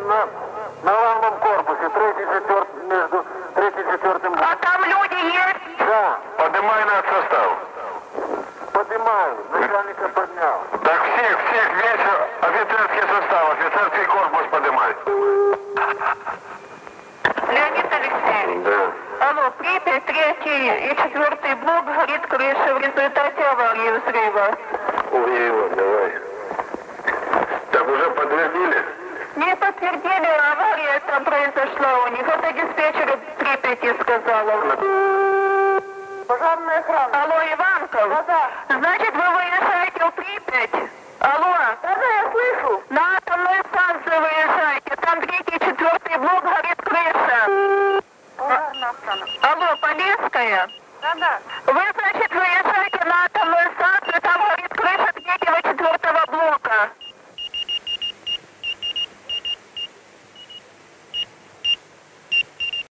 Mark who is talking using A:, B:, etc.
A: на главном корпусе, третий, четвертый, между третьим и четвертым.
B: А там люди есть?
A: Да,
C: Поднимай над состав.
A: поднимаю, начальника поднял.
C: Так всех, весь офицерский состав, офицерский корпус поднимай.
B: Леонид Алексеевич.
C: Да.
B: Алло, Припять, 3 и 4 блок горит крыша в результате аварии взрыва.
C: Увидел, давай. Так уже подтвердили?
B: Не подтвердили, авария там произошла у них. Это диспетчер Припяти сказала.
A: Пожарная охрана.
B: Алло, Иванков?
A: Да-да.
B: Значит, вы выезжаете в Припять? Алло?
A: Да-да, я слышу.
B: На атомную станцию выезжайте. Там 3 и 4 блок горит крыша.
A: Пожарная охрана.
B: Алло, Полесская?
A: Да-да.
B: Вы